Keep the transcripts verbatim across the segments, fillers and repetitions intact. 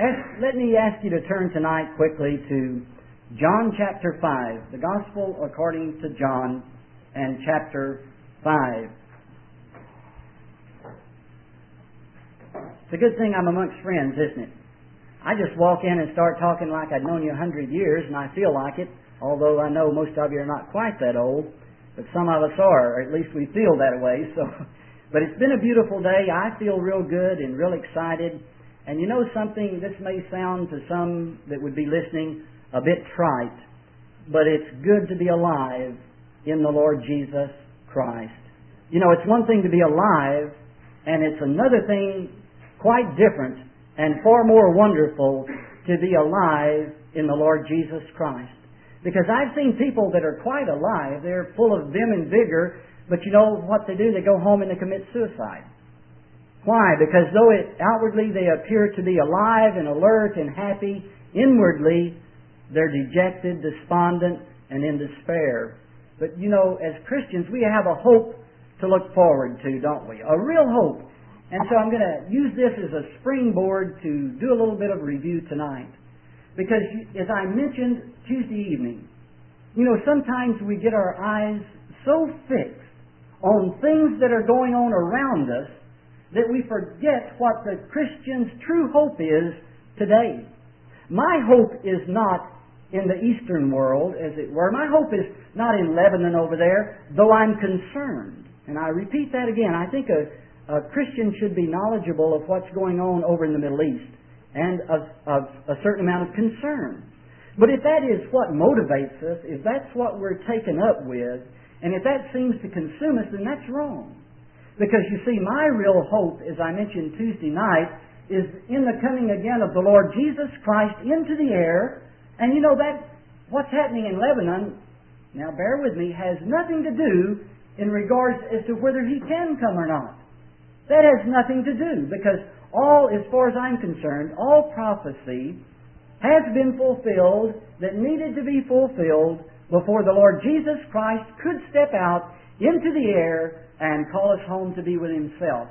Ask, let me ask you to turn tonight quickly to John chapter five, the Gospel according to John and chapter five. It's a good thing I'm amongst friends, isn't it? I just walk in and start talking like I'd known you a hundred years, and I feel like it, although I know most of you are not quite that old, but some of us are, or at least we feel that way. So, but it's been a beautiful day. I feel real good and real excited. And you know something, this may sound to some that would be listening a bit trite, but it's good to be alive in the Lord Jesus Christ. You know, it's one thing to be alive, and it's another thing quite different and far more wonderful to be alive in the Lord Jesus Christ. Because I've seen people that are quite alive, they're full of vim and vigor, but you know what they do? They go home and they commit suicide. Why? Because though it, outwardly they appear to be alive and alert and happy, inwardly they're dejected, despondent, and in despair. But you know, as Christians, we have a hope to look forward to, don't we? A real hope. And so I'm going to use this as a springboard to do a little bit of review tonight. Because as I mentioned Tuesday evening, you know, sometimes we get our eyes so fixed on things that are going on around us that we forget what the Christian's true hope is today. My hope is not in the Eastern world, as it were. My hope is not in Lebanon over there, though I'm concerned. And I repeat that again. I think a, a Christian should be knowledgeable of what's going on over in the Middle East and of, of a certain amount of concern. But if that is what motivates us, if that's what we're taken up with, and if that seems to consume us, then that's wrong. Because you see, my real hope, as I mentioned Tuesday night, is in the coming again of the Lord Jesus Christ into the air. And you know that what's happening in Lebanon, now bear with me, has nothing to do in regards as to whether He can come or not. That has nothing to do, because all, as far as I'm concerned, all prophecy has been fulfilled that needed to be fulfilled before the Lord Jesus Christ could step out into the air and call us home to be with Himself.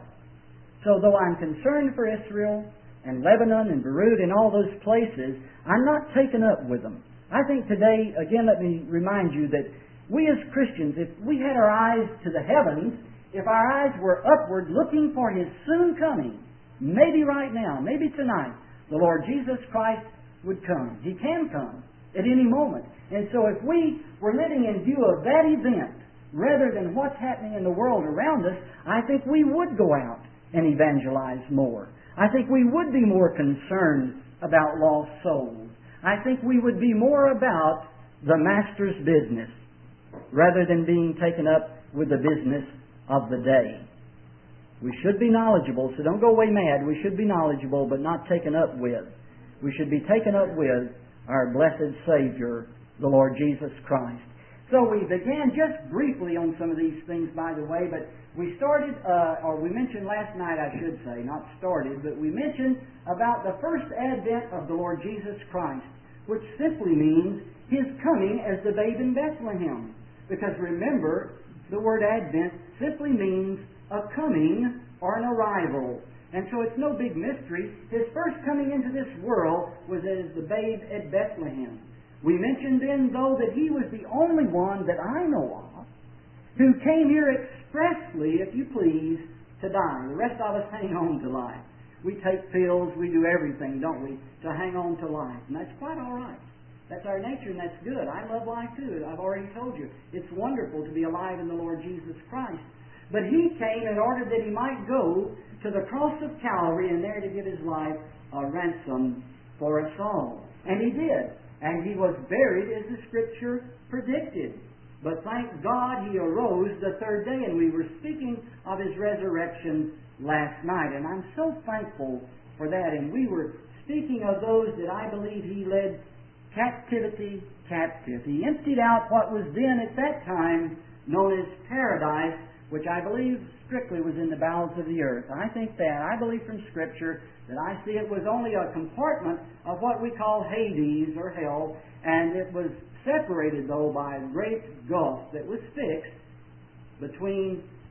So though I'm concerned for Israel and Lebanon and Beirut and all those places, I'm not taken up with them. I think today, again, let me remind you that we as Christians, if we had our eyes to the heavens, if our eyes were upward looking for His soon coming, maybe right now, maybe tonight, the Lord Jesus Christ would come. He can come at any moment. And so if we were living in view of that event, rather than what's happening in the world around us, I think we would go out and evangelize more. I think we would be more concerned about lost souls. I think we would be more about the Master's business rather than being taken up with the business of the day. We should be knowledgeable, so don't go away mad. We should be knowledgeable, but not taken up with. We should be taken up with our blessed Savior, the Lord Jesus Christ. So we began just briefly on some of these things, by the way, but we started, uh, or we mentioned last night, I should say, not started, but we mentioned about the first advent of the Lord Jesus Christ, which simply means His coming as the babe in Bethlehem. Because remember, the word advent simply means a coming or an arrival. And so it's no big mystery. His first coming into this world was as the babe at Bethlehem. We mentioned then, though, that He was the only one that I know of who came here expressly, if you please, to die. The rest of us hang on to life. We take pills, we do everything, don't we, to hang on to life. And that's quite all right. That's our nature, and that's good. I love life too. I've already told you. It's wonderful to be alive in the Lord Jesus Christ. But He came in order that He might go to the cross of Calvary and there to give His life a ransom for us all. And He did. And He was buried as the Scripture predicted. But thank God He arose the third day. And we were speaking of His resurrection last night. And I'm so thankful for that. And we were speaking of those that I believe He led captivity captive. He emptied out what was then at that time known as paradise, which I believe strictly was in the bowels of the earth. I think that. I believe from Scripture that I see it was only a compartment of what we call Hades or hell, and it was separated, though, by a great gulf that was fixed between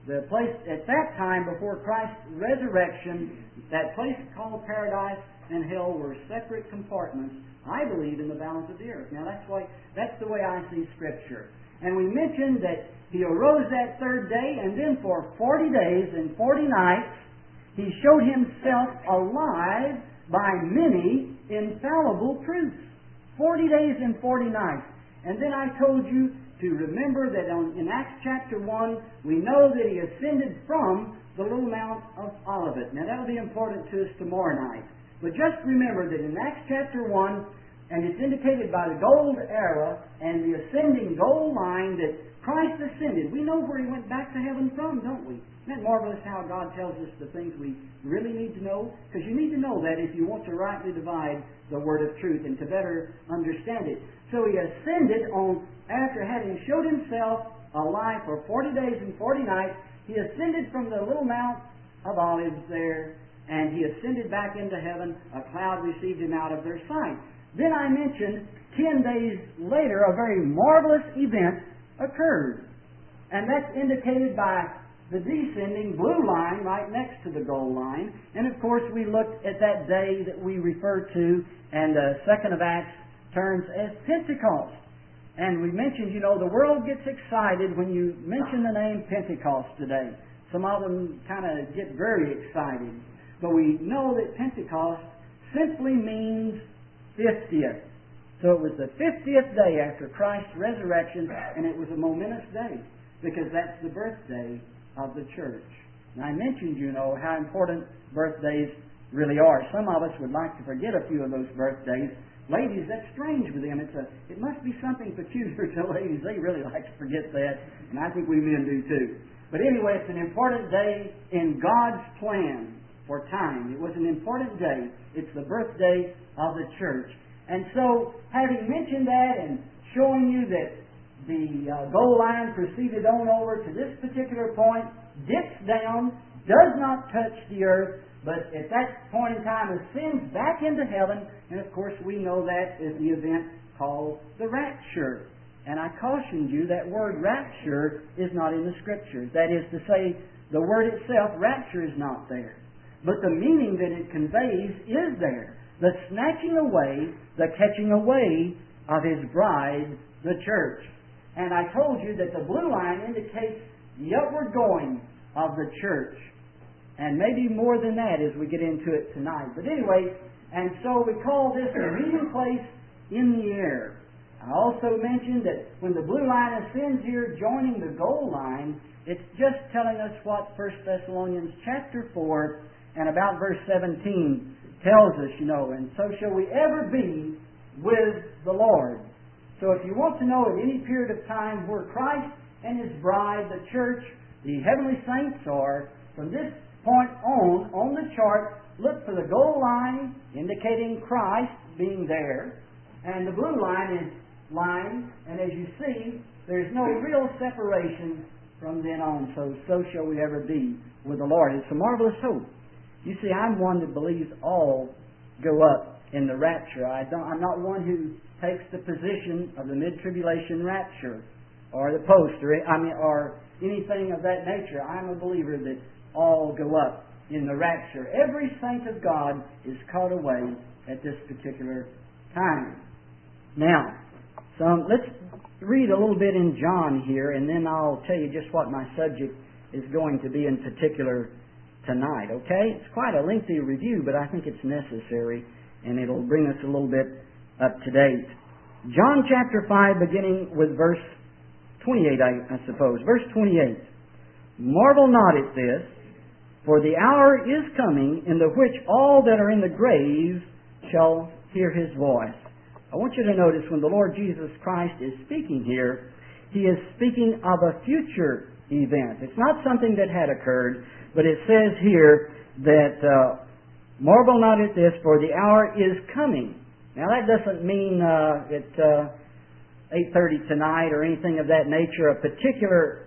The place at that time before Christ's resurrection, that place called paradise and hell were separate compartments, I believe, in the balance of the earth. Now that's why that's the way I see Scripture. And we mentioned that He arose that third day, and then for forty days and forty nights He showed Himself alive by many infallible proofs. Forty days and forty nights. And then I told you to remember that on, in Acts chapter one, we know that He ascended from the little Mount of Olivet. Now that will be important to us tomorrow night. But just remember that in Acts chapter one, and it's indicated by the gold arrow and the ascending gold line that Christ ascended. We know where He went back to heaven from, don't we? Isn't that marvelous how God tells us the things we really need to know? Because you need to know that if you want to rightly divide the word of truth and to better understand it. So He ascended on, after having showed Himself alive for forty days and forty nights, He ascended from the little Mount of Olives there, and He ascended back into heaven. A cloud received Him out of their sight. Then I mentioned ten days later a very marvelous event occurred. And that's indicated by the descending blue line right next to the gold line. And of course we looked at that day that we refer to, and the second of Acts terms as Pentecost. And we mentioned, you know, the world gets excited when you mention the name Pentecost today. Some of them kind of get very excited. But we know that Pentecost simply means fiftieth. So it was the fiftieth day after Christ's resurrection, and it was a momentous day because that's the birthday of the church. And I mentioned, you know, how important birthdays really are. Some of us would like to forget a few of those birthdays. Ladies, that's strange with them. It's a, it must be something peculiar to ladies. They really like to forget that, and I think we men do too. But anyway, it's an important day in God's plan for time. It was an important day. It's the birthday of the church. And so, having mentioned that and showing you that the uh, gold line proceeded on over to this particular point, dips down, does not touch the earth, but at that point in time ascends back into heaven, and of course we know that is the event called the rapture. And I cautioned you that word rapture is not in the Scriptures. That is to say, the word itself, rapture, is not there. But the meaning that it conveys is there. The snatching away, the catching away of His bride, the church. And I told you that the blue line indicates the upward going of the church. And maybe more than that as we get into it tonight. But anyway, and so we call this a meeting place in the air. I also mentioned that when the blue line ascends here, joining the gold line, it's just telling us what First Thessalonians chapter four and about verse seventeen tells us, you know, and so shall we ever be with the Lord. So if you want to know at any period of time where Christ and His bride, the church, the heavenly saints are, from this point on, on the chart, look for the gold line indicating Christ being there, and the blue line is line, and as you see, there's no real separation from then on. So, so shall we ever be with the Lord. It's a marvelous hope. You see, I'm one that believes all go up in the rapture. I don't, I'm not one who takes the position of the mid-tribulation rapture or the post, or I mean, or anything of that nature. I'm a believer that all go up in the rapture. Every saint of God is caught away at this particular time. Now, so let's read a little bit in John here, and then I'll tell you just what my subject is going to be in particular tonight, okay? It's quite a lengthy review, but I think it's necessary, and it'll bring us a little bit up to date. John chapter five, beginning with verse twenty-eight, I, I suppose. Verse twenty-eight. Marvel not at this, for the hour is coming in the which all that are in the graves shall hear His voice. I want you to notice when the Lord Jesus Christ is speaking here, He is speaking of a future event. It's not something that had occurred, but it says here that uh, marvel not at this, for the hour is coming. Now that doesn't mean uh, at uh, eight thirty tonight or anything of that nature, a particular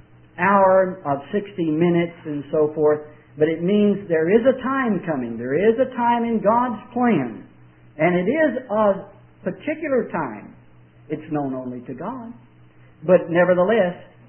hour of sixty minutes and so forth, but it means there is a time coming. There is a time in God's plan, and it is a particular time. It's known only to God, but nevertheless,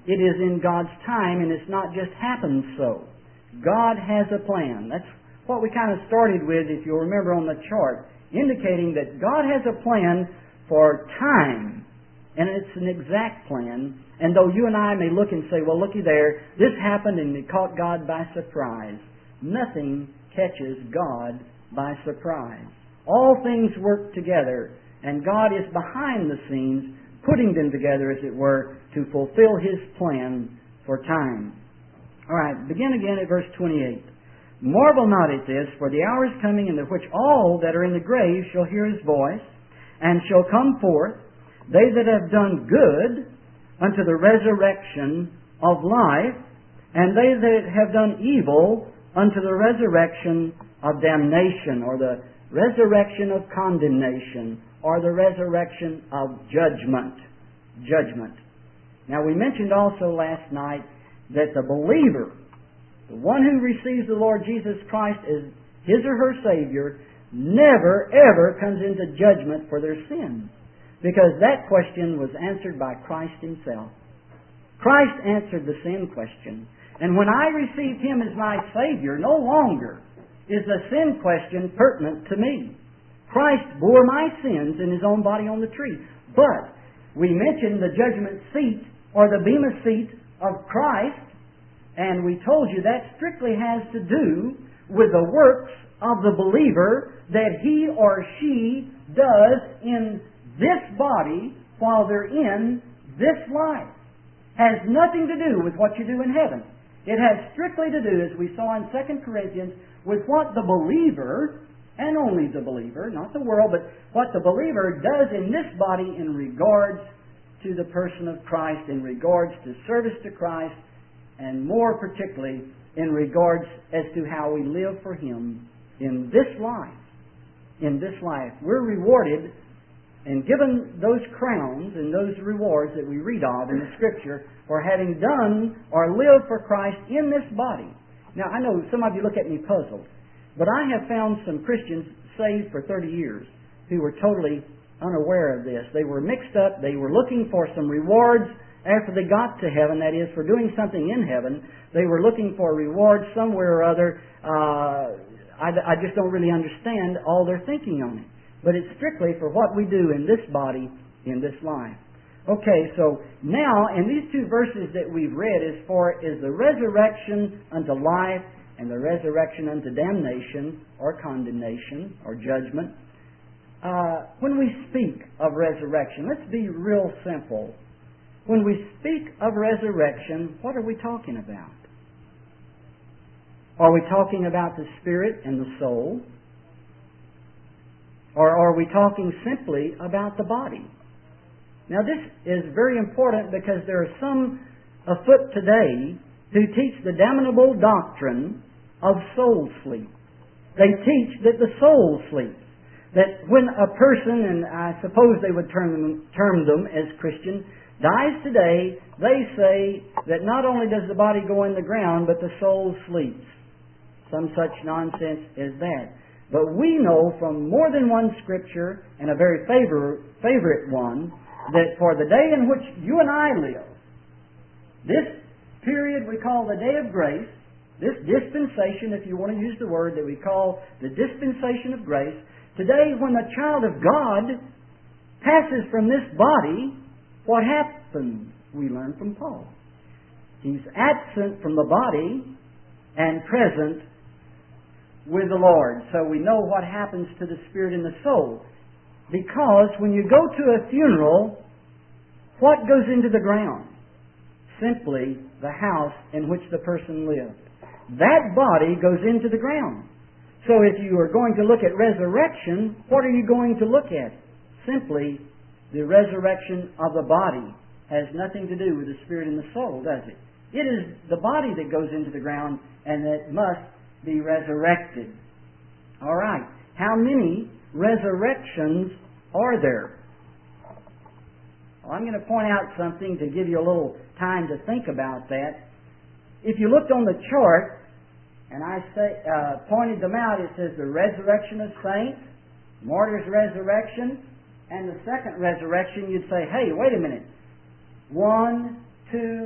It is in God's time, and it's not just happened so. God has a plan. That's what we kind of started with, if you'll remember on the chart, indicating that God has a plan for time, and it's an exact plan. And though you and I may look and say, well, looky there, this happened and it caught God by surprise. Nothing catches God by surprise. All things work together, and God is behind the scenes, putting them together, as it were, to fulfill His plan for time. All right, begin again at verse twenty-eight. Marvel not at this, for the hour is coming in the which all that are in the grave shall hear His voice, and shall come forth, they that have done good unto the resurrection of life, and they that have done evil unto the resurrection of damnation, or the resurrection of condemnation, or the resurrection of judgment. Judgment. Now, we mentioned also last night that the believer, the one who receives the Lord Jesus Christ as his or her Savior, never, ever comes into judgment for their sins. Because that question was answered by Christ Himself. Christ answered the sin question. And when I received Him as my Savior, no longer is the sin question pertinent to me. Christ bore my sins in His own body on the tree. But we mentioned the judgment seat, or the bema seat of Christ, and we told you that strictly has to do with the works of the believer that he or she does in this body while they're in this life. Has nothing to do with what you do in heaven. It has strictly to do, as we saw in Second Corinthians, with what the believer, and only the believer, not the world, but what the believer does in this body in regards to the person of Christ, in regards to service to Christ, and more particularly in regards as to how we live for Him in this life. In this life. We're rewarded and given those crowns and those rewards that we read of in the Scripture for having done or lived for Christ in this body. Now, I know some of you look at me puzzled, but I have found some Christians saved for thirty years who were totally unaware of this. They were mixed up. They were looking for some rewards after they got to heaven, that is, for doing something in heaven. They were looking for rewards somewhere or other. Uh, I, I just don't really understand all their thinking on it. But it's strictly for what we do in this body, in this life. Okay, so now, in these two verses that we've read, as far as the resurrection unto life and the resurrection unto damnation, or condemnation, or judgment, uh, when we speak of resurrection, let's be real simple. When we speak of resurrection, what are we talking about? Are we talking about the spirit and the soul? Or are we talking simply about the body? Now, this is very important because there are some afoot today who teach the damnable doctrine of soul sleep. They teach that the soul sleeps. That when a person, and I suppose they would term them, term them as Christian, dies today, they say that not only does the body go in the ground, but the soul sleeps. Some such nonsense as that. But we know from more than one Scripture, and a very favor, favorite one, that for the day in which you and I live, this period we call the day of grace, this dispensation, if you want to use the word that we call the dispensation of grace, today when the child of God passes from this body, what happens? We learn from Paul. He's absent from the body and present with the Lord. So we know what happens to the spirit and the soul. Because when you go to a funeral, what goes into the ground? Simply the house in which the person lived. That body goes into the ground. So if you are going to look at resurrection, what are you going to look at? Simply the resurrection of the body. Has nothing to do with the spirit and the soul, does it? It is the body that goes into the ground and that must be resurrected. All right. How many resurrections are there? Well, I'm going to point out something to give you a little time to think about that. If you looked on the chart, and I say, uh, pointed them out, it says the resurrection of saints, martyrs' resurrection, and the second resurrection, you'd say, hey, wait a minute. One, two,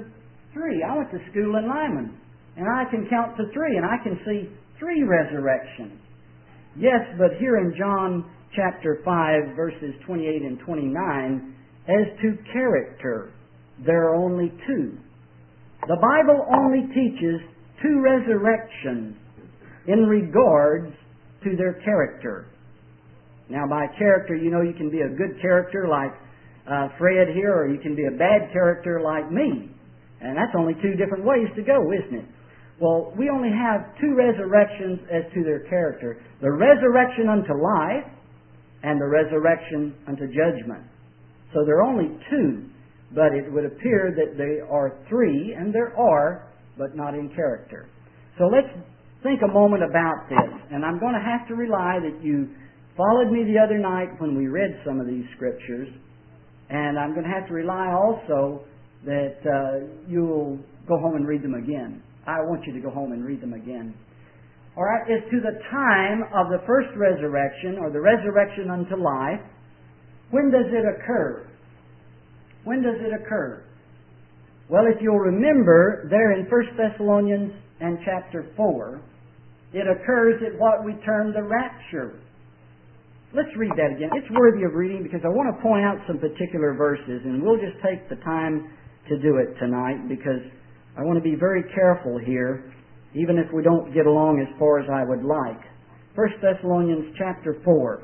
three. I went to school in Lyman, and I can count to three, and I can see three resurrections. Yes, but here in John chapter five, verses twenty-eight and twenty-nine, as to character, there are only two. The Bible only teaches two resurrections in regards to their character. Now, by character, you know you can be a good character like uh, Fred here, or you can be a bad character like me. And that's only two different ways to go, isn't it? Well, we only have two resurrections as to their character. The resurrection unto life and the resurrection unto judgment. So there are only two, but it would appear that there are three, and there are, but not in character. So let's think a moment about this. And I'm going to have to rely that you followed me the other night when we read some of these scriptures. And I'm going to have to rely also that uh, you'll go home and read them again. I want you to go home and read them again. All right, as to the time of the first resurrection, or the resurrection unto life, when does it occur? When does it occur? Well, if you'll remember, there in First Thessalonians and chapter four, it occurs at what we term the rapture. Let's read that again. It's worthy of reading because I want to point out some particular verses, and we'll just take the time to do it tonight because I want to be very careful here, even if we don't get along as far as I would like. First Thessalonians chapter four.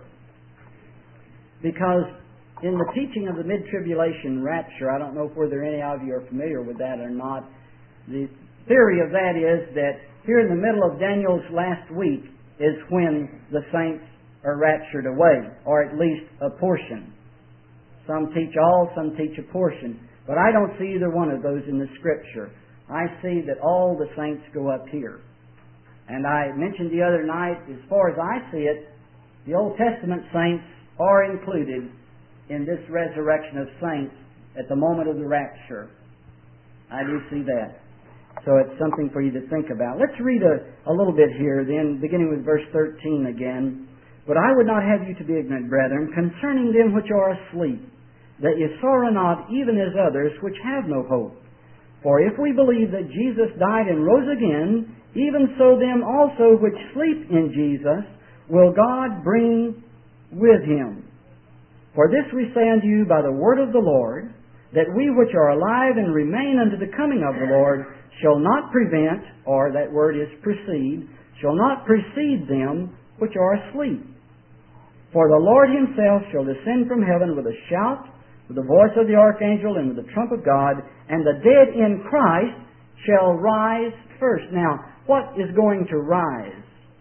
Because in the teaching of the mid-tribulation rapture, I don't know whether any of you are familiar with that or not, the theory of that is that here in the middle of Daniel's last week is when the saints are raptured away, or at least a portion. Some teach all, some teach a portion. But I don't see either one of those in the Scripture. I see that all the saints go up here. And I mentioned the other night, as far as I see it, the Old Testament saints are included in this resurrection of saints at the moment of the rapture. I do see that. So it's something for you to think about. Let's read a, a little bit here then, beginning with verse thirteen again. But I would not have you to be ignorant, brethren, concerning them which are asleep, that ye sorrow not, even as others which have no hope. For if we believe that Jesus died and rose again, even so them also which sleep in Jesus will God bring with him. For this we say unto you by the word of the Lord, that we which are alive and remain unto the coming of the Lord shall not prevent, or that word is precede, shall not precede them which are asleep. For the Lord himself shall descend from heaven with a shout, with the voice of the archangel, and with the trump of God, and the dead in Christ shall rise first. Now, what is going to rise?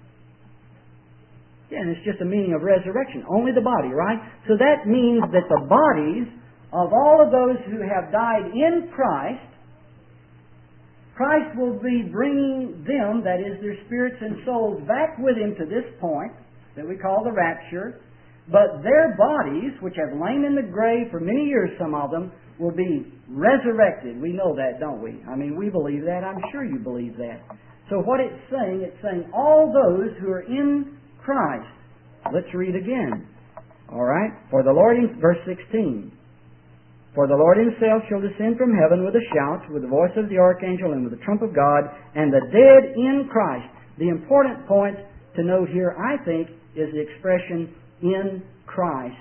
Again, it's just a meaning of resurrection. Only the body, right? So that means that the bodies of all of those who have died in Christ, Christ will be bringing them, that is, their spirits and souls, back with him to this point that we call the rapture. But their bodies, which have lain in the grave for many years, some of them, will be resurrected. We know that, don't we? I mean, we believe that. I'm sure you believe that. So what it's saying, it's saying all those who are in Christ. Let's read again. All right? For the Lord, in verse sixteen. For the Lord himself shall descend from heaven with a shout, with the voice of the archangel, and with the trump of God, and the dead in Christ. The important point to note here, I think, is the expression in Christ.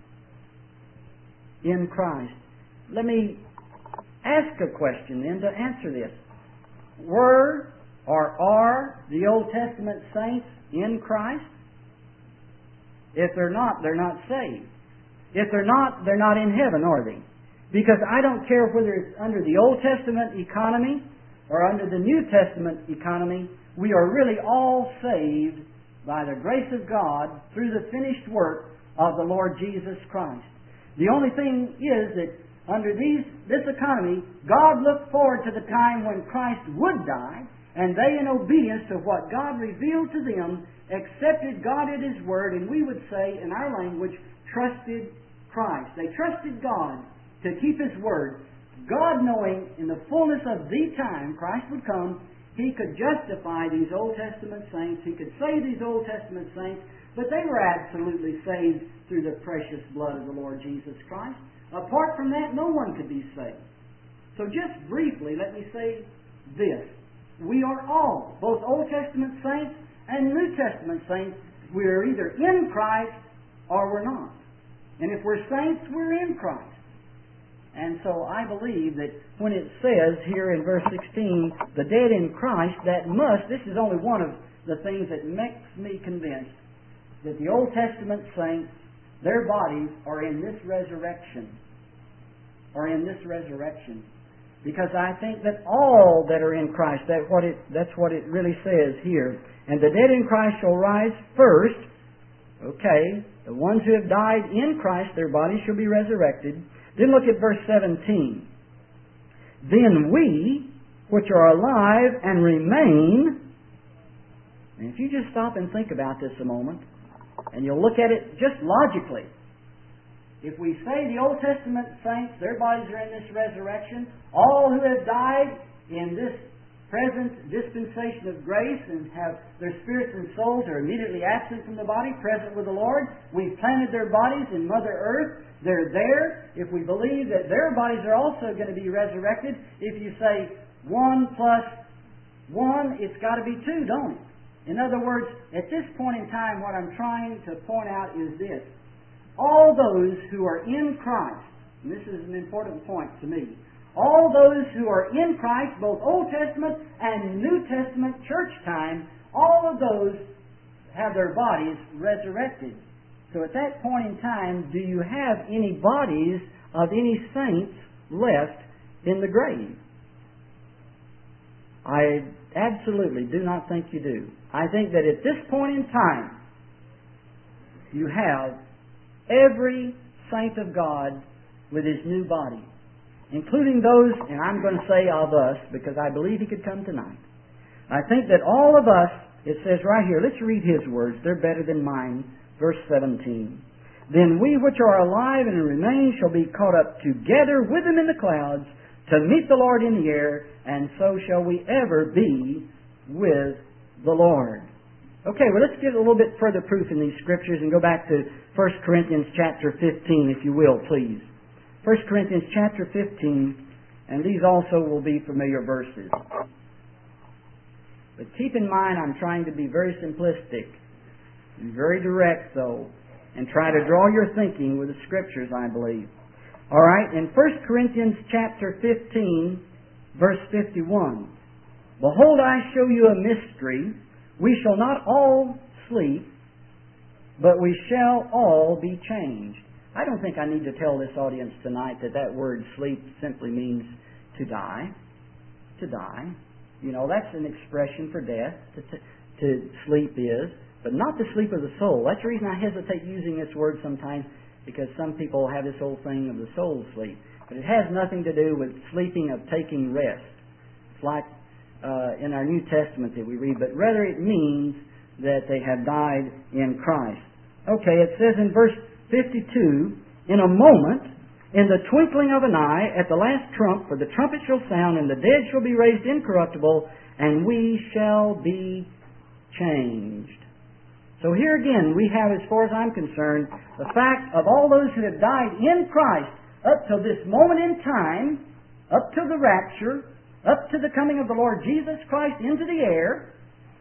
In Christ. Let me ask a question then to answer this. Were or are the Old Testament saints in Christ? If they're not, they're not saved. If they're not, they're not in heaven, are they? Because I don't care whether it's under the Old Testament economy or under the New Testament economy, we are really all saved by the grace of God through the finished work of the Lord Jesus Christ. The only thing is that under these this economy, God looked forward to the time when Christ would die, and they, in obedience to what God revealed to them, accepted God at His Word, and we would say, in our language, trusted Christ. They trusted God to keep His Word. God, knowing in the fullness of the time Christ would come, He could justify these Old Testament saints. He could save these Old Testament saints, but they were absolutely saved through the precious blood of the Lord Jesus Christ. Apart from that, no one could be saved. So just briefly, let me say this. We are all, both Old Testament saints and New Testament saints, we are either in Christ or we're not. And if we're saints, we're in Christ. And so I believe that when it says here in verse sixteen, the dead in Christ, that must, this is only one of the things that makes me convinced that the Old Testament saints, their bodies are in this resurrection. Are in this resurrection. Because I think that all that are in Christ, that what it, that's what it really says here. And the dead in Christ shall rise first. Okay, the ones who have died in Christ, their bodies shall be resurrected. Then look at verse seventeen. Then we, which are alive and remain, and if you just stop and think about this a moment, and you'll look at it just logically. If we say the Old Testament saints, their bodies are in this resurrection, all who have died in this present dispensation of grace and have their spirits and souls are immediately absent from the body, present with the Lord. We've planted their bodies in Mother Earth. They're there. If we believe that their bodies are also going to be resurrected, if you say one plus one, it's got to be two, don't it? In other words, at this point in time, what I'm trying to point out is this. All those who are in Christ, and this is an important point to me, all those who are in Christ, both Old Testament and New Testament church time, all of those have their bodies resurrected. So at that point in time, do you have any bodies of any saints left in the grave? I absolutely do not think you do. I think that at this point in time, you have every saint of God with his new body, including those, and I'm going to say of us, because I believe he could come tonight. I think that all of us, it says right here, let's read his words, they're better than mine, verse seventeen. Then we which are alive and remain shall be caught up together with him in the clouds to meet the Lord in the air, and so shall we ever be with the Lord. Okay, well let's get a little bit further proof in these scriptures and go back to First Corinthians chapter fifteen, if you will, please. First Corinthians chapter fifteen, and these also will be familiar verses. But keep in mind, I'm trying to be very simplistic and very direct, though, and try to draw your thinking with the scriptures, I believe. All right, in First Corinthians chapter fifteen, verse fifty-one, behold, I show you a mystery. We shall not all sleep, but we shall all be changed. I don't think I need to tell this audience tonight that that word sleep simply means to die. To die. You know, that's an expression for death, to, to, to sleep is, but not the sleep of the soul. That's the reason I hesitate using this word sometimes, because some people have this whole thing of the soul sleep. But it has nothing to do with sleeping of taking rest. It's like uh, in our New Testament that we read, but rather it means that they have died in Christ. Okay, it says in verse fifty-two, in a moment, in the twinkling of an eye, at the last trump, for the trumpet shall sound, and the dead shall be raised incorruptible, and we shall be changed. So here again, we have, as far as I'm concerned, the fact of all those who have died in Christ up till this moment in time, up to the rapture, up to the coming of the Lord Jesus Christ into the air,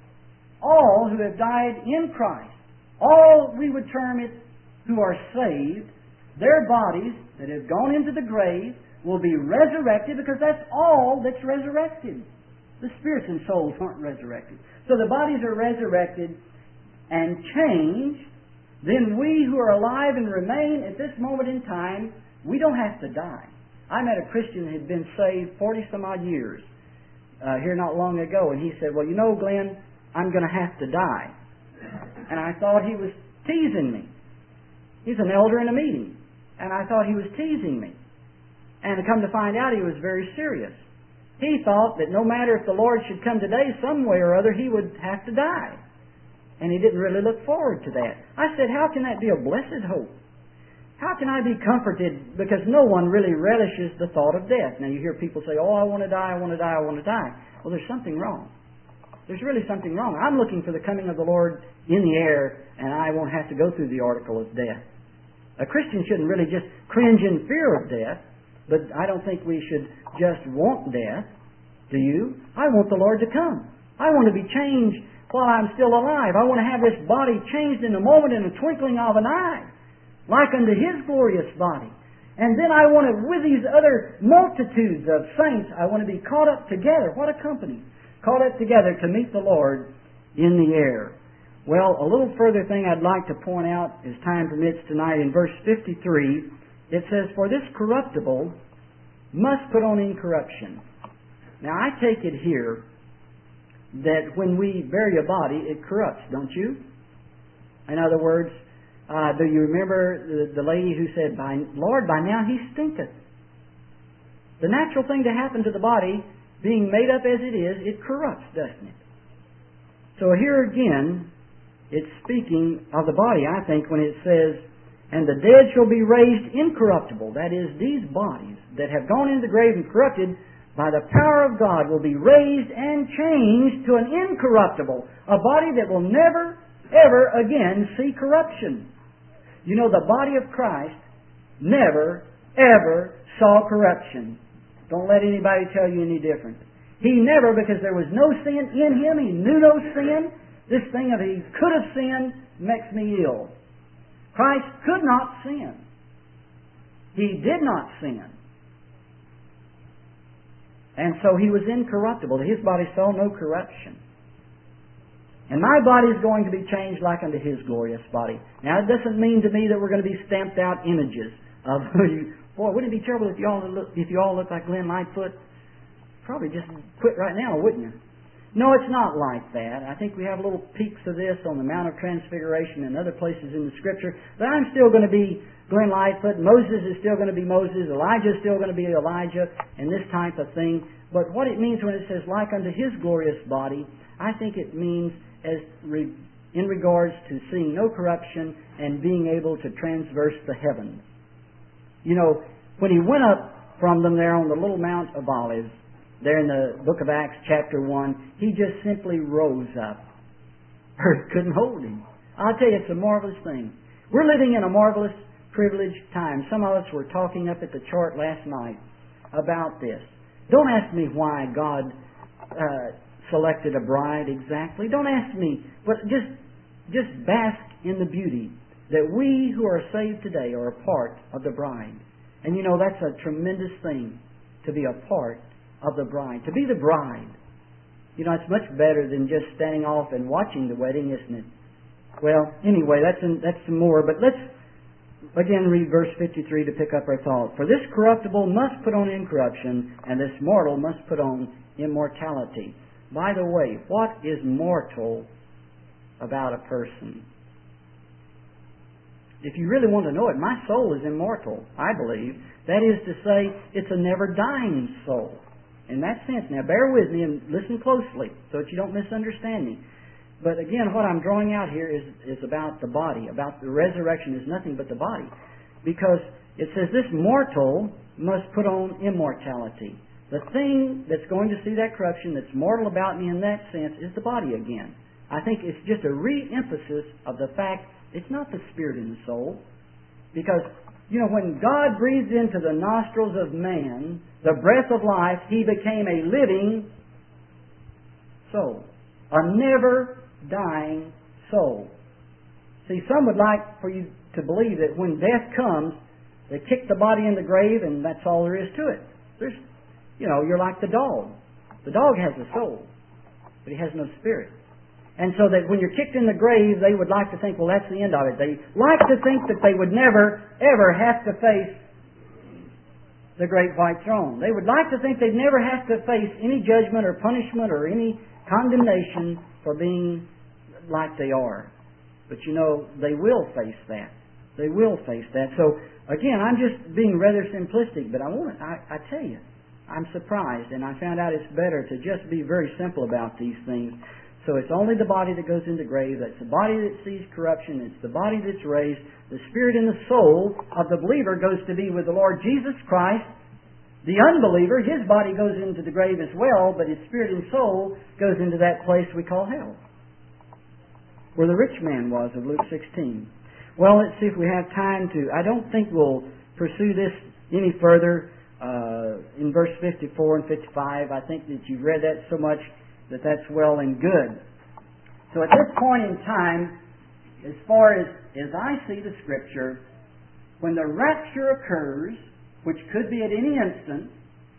all who have died in Christ, all we would term it who are saved, their bodies that have gone into the grave will be resurrected, because that's all that's resurrected. The spirits and souls aren't resurrected. So the bodies are resurrected and changed. Then we who are alive and remain at this moment in time, we don't have to die. I met a Christian who had been saved forty some odd years uh, here not long ago, and he said, well, you know, Glenn, I'm going to have to die. And I thought he was teasing me. He's an elder in a meeting. And I thought he was teasing me. And to come to find out, he was very serious. He thought that no matter if the Lord should come today, some way or other, he would have to die. And he didn't really look forward to that. I said, how can that be a blessed hope? How can I be comforted? Because no one really relishes the thought of death. Now you hear people say, oh, I want to die, I want to die, I want to die. Well, there's something wrong. There's really something wrong. I'm looking for the coming of the Lord in the air, and I won't have to go through the article of death. A Christian shouldn't really just cringe in fear of death, But I don't think we should just want death. Do you? I want the Lord to come. I want to be changed while I'm still alive. I want to have this body changed in a moment, in a twinkling of an eye, like unto His glorious body. And then I want to, with these other multitudes of saints, I want to be caught up together. What a company. Caught up together to meet the Lord in the air. Well, a little further thing I'd like to point out, as time permits tonight, in verse fifty-three, it says, "For this corruptible must put on incorruption." Now, I take it here that when we bury a body, it corrupts, don't you? In other words, Uh, do you remember the, the lady who said, by, "Lord, by now he stinketh"? The natural thing to happen to the body, being made up as it is, it corrupts, doesn't it? So here again, it's speaking of the body, I think, when it says, "And the dead shall be raised incorruptible." That is, these bodies that have gone into the grave and corrupted, by the power of God, will be raised and changed to an incorruptible, a body that will never, ever again see corruption. You know, the body of Christ never, ever saw corruption. Don't let anybody tell you any different. He never, because there was no sin in Him, He knew no sin. This thing of He could have sinned makes me ill. Christ could not sin. He did not sin. And so He was incorruptible. His body saw no corruption. And my body is going to be changed like unto His glorious body. Now, it doesn't mean to me that we're going to be stamped out images of you. Boy, wouldn't it be terrible if you all look, if you all looked like Glenn Lightfoot? Probably just quit right now, wouldn't you? No, it's not like that. I think we have little peeks of this on the Mount of Transfiguration and other places in the Scripture. But I'm still going to be Glenn Lightfoot. Moses is still going to be Moses. Elijah is still going to be Elijah, and this type of thing. But what it means when it says like unto His glorious body, I think it means as re, in regards to seeing no corruption and being able to transverse the heavens. You know, when He went up from them there on the little Mount of Olives, there in the book of Acts chapter one, He just simply rose up. Earth couldn't hold Him. I'll tell you, it's a marvelous thing. We're living in a marvelous, privileged time. Some of us were talking up at the chart last night about this. Don't ask me why God uh, selected a bride exactly. Don't ask me, but just just bask in the beauty that we who are saved today are a part of the bride. And you know, that's a tremendous thing, to be a part of the bride, to be the bride. You know, it's much better than just standing off and watching the wedding, isn't it? Well, anyway, that's in, that's some more. But let's again read verse fifty-three to pick up our thought. "For this corruptible must put on incorruption, and this mortal must put on immortality." By the way, what is mortal about a person? If you really want to know it, my soul is immortal, I believe. That is to say, it's a never-dying soul. In that sense, now bear with me and listen closely so that you don't misunderstand me. But again, what I'm drawing out here is, is about the body, about the resurrection is nothing but the body. Because it says this mortal must put on immortality. The thing that's going to see that corruption, that's mortal about me in that sense, is the body again. I think it's just a re-emphasis of the fact it's not the spirit and the soul. Because, you know, when God breathed into the nostrils of man the breath of life, he became a living soul. A never-dying soul. See, some would like for you to believe that when death comes, they kick the body in the grave and that's all there is to it. There's You know, you're like the dog. The dog has a soul, but he has no spirit. And so that when you're kicked in the grave, they would like to think, well, that's the end of it. They like to think that they would never, ever have to face the great white throne. They would like to think they'd never have to face any judgment or punishment or any condemnation for being like they are. But you know, they will face that. They will face that. So, again, I'm just being rather simplistic, but I want I, I tell you, I'm surprised, and I found out it's better to just be very simple about these things. So it's only the body that goes into the grave. That's the body that sees corruption. It's the body that's raised. The spirit and the soul of the believer goes to be with the Lord Jesus Christ. The unbeliever, his body goes into the grave as well, but his spirit and soul goes into that place we call hell, where the rich man was of Luke sixteen. Well, let's see if we have time to... I don't think we'll pursue this any further. Uh, uh, in verse fifty-four and fifty-five. I think that you've read that so much that that's well and good. So at this point in time, as far as, as I see the Scripture, when the rapture occurs, which could be at any instant,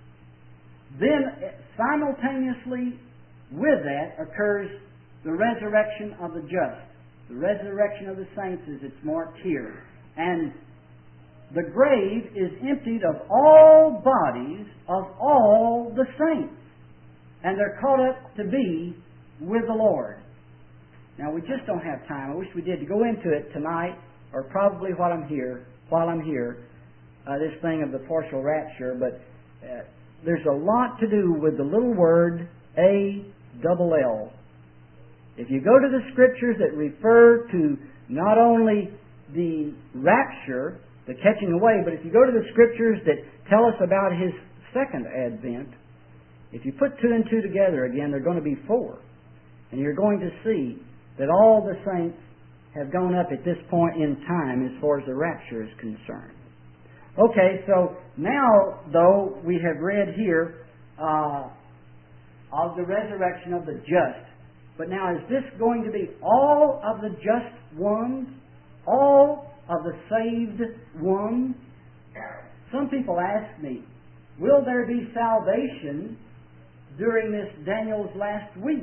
then simultaneously with that occurs the resurrection of the just. The resurrection of the saints, as it's marked here. And the grave is emptied of all bodies of all the saints. And they're caught up to be with the Lord. Now, we just don't have time. I wish we did to go into it tonight, or probably while I'm here, while I'm here, uh, this thing of the partial rapture. But uh, there's a lot to do with the little word A double L. If you go to the Scriptures that refer to not only the rapture, the catching away, but if you go to the Scriptures that tell us about His second advent, if you put two and two together again, they're going to be four. And you're going to see that all the saints have gone up at this point in time as far as the rapture is concerned. Okay, so now, though, we have read here uh, of the resurrection of the just. But now, is this going to be all of the just ones? All of the saved ones? Some people ask me, will there be salvation during this Daniel's last week?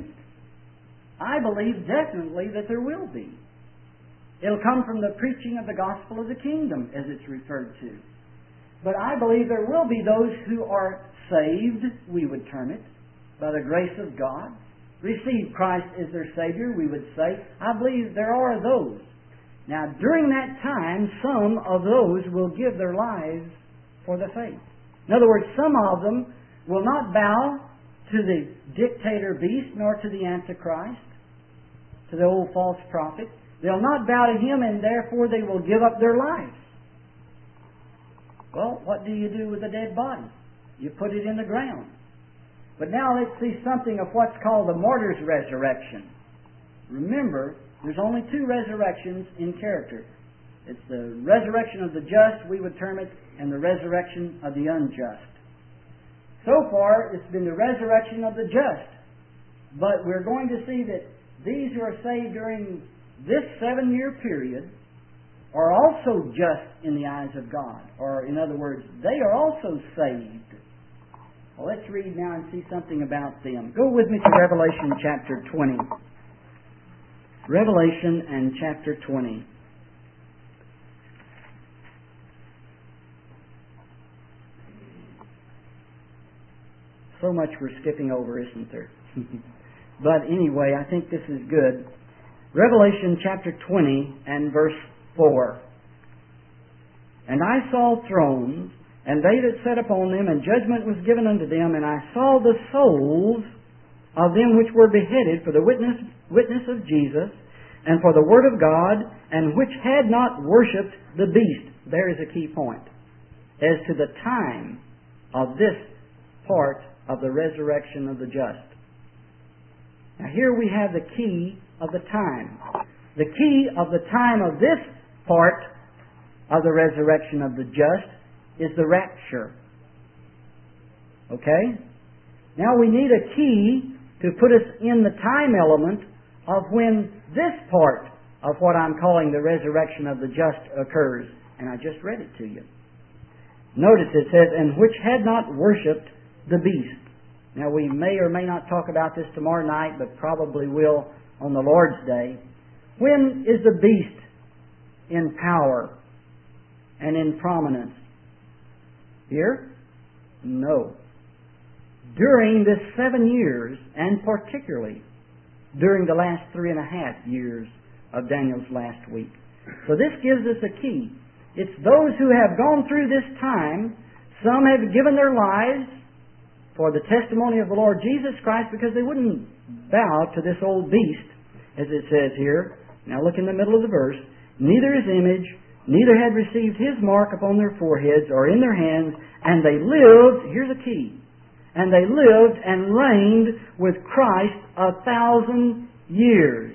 I believe definitely that there will be. It'll come from the preaching of the gospel of the kingdom, as it's referred to. But I believe there will be those who are saved, we would term it, by the grace of God. Receive Christ as their Savior, we would say. I believe there are those. Now, during that time, some of those will give their lives for the faith. In other words, some of them will not bow to the dictator beast, nor to the Antichrist, to the old false prophet. They'll not bow to him, and therefore they will give up their lives. Well, what do you do with a dead body? You put it in the ground. But now let's see something of what's called the martyr's resurrection. Remember, there's only two resurrections in character. It's the resurrection of the just, we would term it, and the resurrection of the unjust. So far, it's been the resurrection of the just. But we're going to see that these who are saved during this seven-year period are also just in the eyes of God. Or, in other words, they are also saved. Well, let's read now and see something about them. Go with me to Revelation chapter twenty. Revelation and chapter twenty. So much we're skipping over, isn't there? But anyway, I think this is good. Revelation chapter twenty and verse four. And I saw thrones, and they that sat upon them, and judgment was given unto them, and I saw the souls of them which were beheaded for the witness, witness of Jesus, and for the word of God, and which had not worshipped the beast. There is a key point. As to the time of this part of the resurrection of the just. Now here we have the key of the time. The key of the time of this part of the resurrection of the just is the rapture. Okay? Now we need a key to put us in the time element of when this part of what I'm calling the resurrection of the just occurs. And I just read it to you. Notice it says, and which had not worshipped the beast. Now we may or may not talk about this tomorrow night, but probably will on the Lord's Day. When is the beast in power and in prominence? Here? No. During this seven years, and particularly during the last three and a half years of Daniel's last week. So this gives us a key. It's those who have gone through this time. Some have given their lives for the testimony of the Lord Jesus Christ because they wouldn't bow to this old beast, as it says here. Now look in the middle of the verse. Neither his image, neither had received his mark upon their foreheads or in their hands, and they lived, here's a key, and they lived and reigned with Christ a thousand years.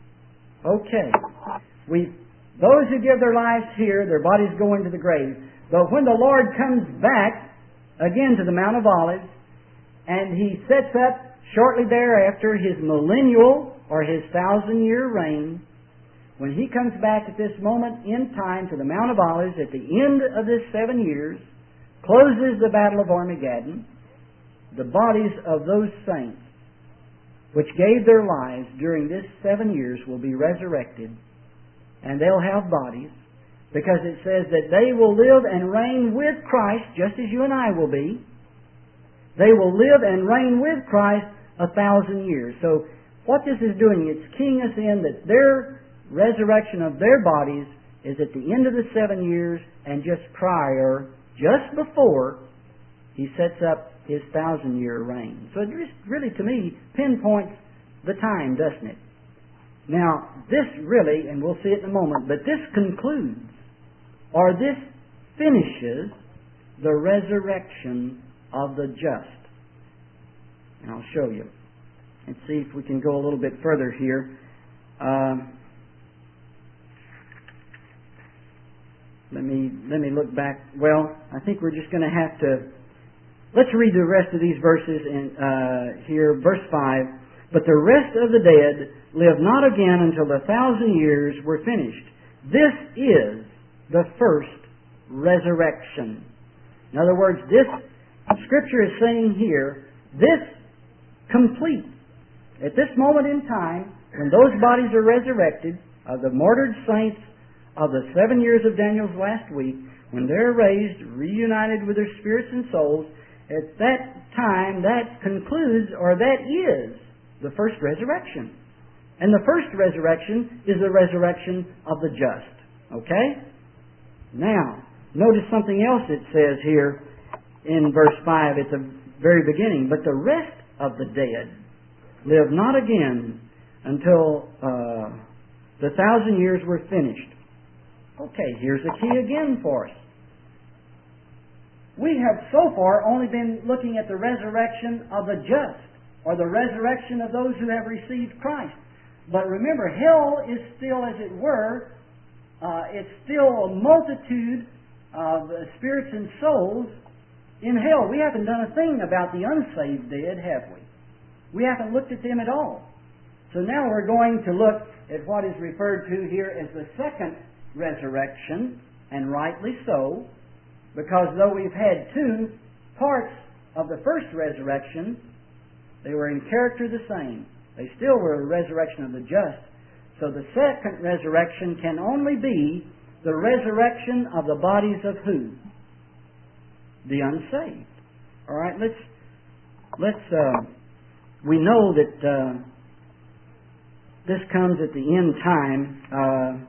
Okay. We, those who give their lives here, their bodies go into the grave. But when the Lord comes back again to the Mount of Olives, and He sets up shortly thereafter His millennial or His thousand-year reign, when He comes back at this moment in time to the Mount of Olives at the end of this seven years, closes the Battle of Armageddon, the bodies of those saints which gave their lives during this seven years will be resurrected, and they'll have bodies, because it says that they will live and reign with Christ, just as you and I will be. They will live and reign with Christ a thousand years. So what this is doing, it's keying us in that their resurrection of their bodies is at the end of the seven years and just prior, just before He sets up His thousand-year reign. So it just really, to me, pinpoints the time, doesn't it? Now, this really, and we'll see it in a moment, but this concludes, or this finishes, the resurrection of the just. And I'll show you. And see if we can go a little bit further here. Um, let me let me look back. Well, I think we're just going to have to. Let's read the rest of these verses in uh, here, verse five. But the rest of the dead live not again until the thousand years were finished. This is the first resurrection. In other words, this Scripture is saying here, this completes. At this moment in time, when those bodies are resurrected, of the martyred saints of the seven years of Daniel's last week, when they're raised, reunited with their spirits and souls, at that time, that concludes, or that is, the first resurrection. And the first resurrection is the resurrection of the just. Okay? Now, notice something else it says here in verse five at the very beginning. But the rest of the dead live not again until uh, the thousand years were finished. Okay, here's the key again for us. We have so far only been looking at the resurrection of the just, or the resurrection of those who have received Christ. But remember, hell is still, as it were, uh, it's still a multitude of uh, spirits and souls in hell. We haven't done a thing about the unsaved dead, have we? We haven't looked at them at all. So now we're going to look at what is referred to here as the second resurrection, and rightly so, because though we've had two parts of the first resurrection, they were in character the same. They still were a resurrection of the just. So the second resurrection can only be the resurrection of the bodies of who? The unsaved. All right, let's let's. Uh, we know that uh, this comes at the end time. Uh,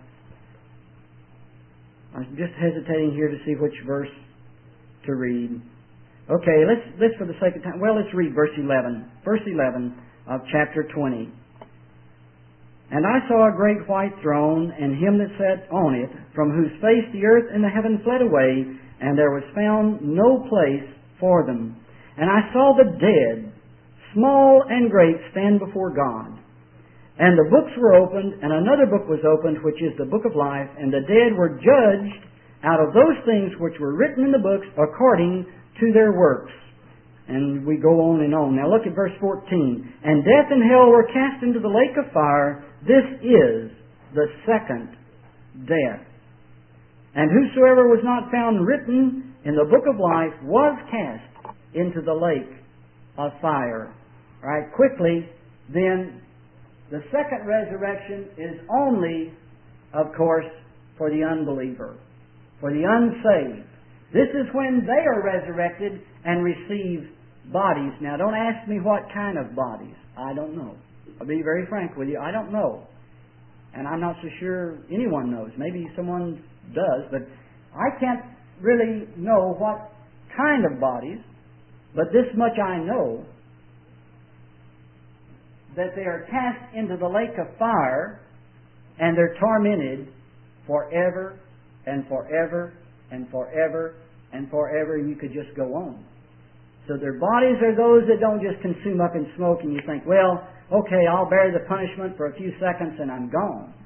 I'm just hesitating here to see which verse to read. Okay, let's let's for the sake of time. Well, let's read verse eleven. Verse eleven of chapter twenty. And I saw a great white throne, and him that sat on it, from whose face the earth and the heaven fled away, and there was found no place for them. And I saw the dead, small and great, stand before God. And the books were opened, and another book was opened, which is the book of life, and the dead were judged out of those things which were written in the books according to their works. And we go on and on. Now look at verse fourteen. And death and hell were cast into the lake of fire. This is the second death. And whosoever was not found written in the book of life was cast into the lake of fire. All right, quickly, then, the second resurrection is only, of course, for the unbeliever, for the unsaved. This is when they are resurrected and receive bodies. Now, don't ask me what kind of bodies. I don't know. I'll be very frank with you. I don't know. And I'm not so sure anyone knows. Maybe someone does, but I can't really know what kind of bodies. But this much I know, that they are cast into the lake of fire and they're tormented forever and forever and forever and forever, and you could just go on. So their bodies are those that don't just consume up in smoke and you think, well, okay, I'll bear the punishment for a few seconds and I'm gone.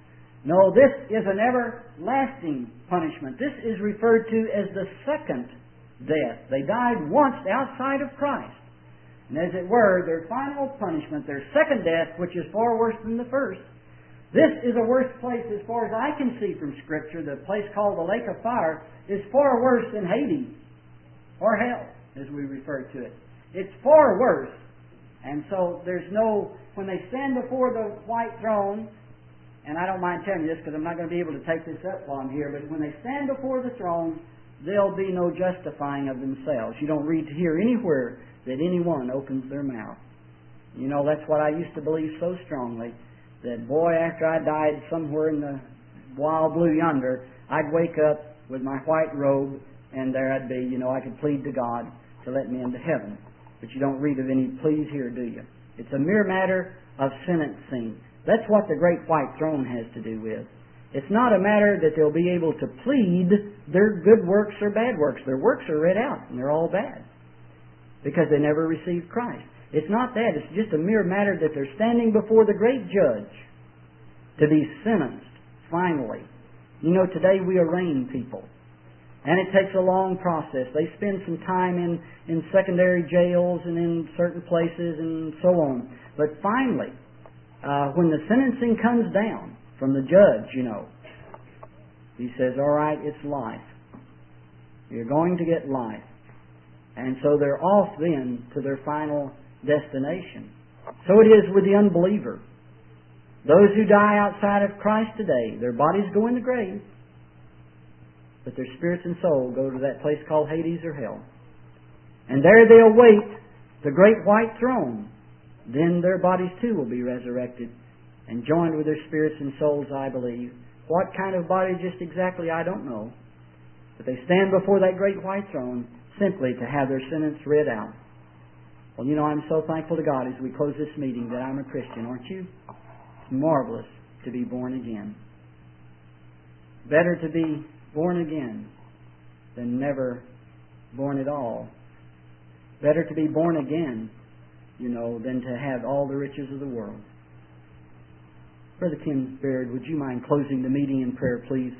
No, this is an everlasting punishment. This is referred to as the second death. They died once outside of Christ. And as it were, their final punishment, their second death, which is far worse than the first. This is a worse place as far as I can see from Scripture. The place called the lake of fire is far worse than Hades, or hell, as we refer to it. It's far worse. And so there's no, when they stand before the white throne, and I don't mind telling you this because I'm not going to be able to take this up while I'm here, but when they stand before the throne, there'll be no justifying of themselves. You don't read here anywhere that anyone opens their mouth. You know, that's what I used to believe so strongly, that boy, after I died somewhere in the wild blue yonder, I'd wake up with my white robe, and there I'd be, you know, I could plead to God to let me into heaven. But you don't read of any pleas here, do you? It's a mere matter of sentencing. That's what the great white throne has to do with. It's not a matter that they'll be able to plead their good works or bad works. Their works are read out, and they're all bad, because they never received Christ. It's not that. It's just a mere matter that they're standing before the great judge to be sentenced, finally. You know, today we arraign people, and it takes a long process. They spend some time in, in secondary jails and in certain places and so on. But finally, uh, when the sentencing comes down from the judge, you know, he says, all right, it's life. You're going to get life. And so they're off then to their final destination. So it is with the unbeliever. Those who die outside of Christ today, their bodies go in the grave, but their spirits and soul go to that place called Hades or hell. And there they await the great white throne. Then their bodies too will be resurrected and joined with their spirits and souls, I believe. What kind of body just exactly, I don't know. But they stand before that great white throne simply to have their sentence read out. Well, you know, I'm so thankful to God as we close this meeting that I'm a Christian, aren't you? It's marvelous to be born again. Better to be born again than never born at all. Better to be born again, you know, than to have all the riches of the world. Brother Ken Baird, would you mind closing the meeting in prayer, please?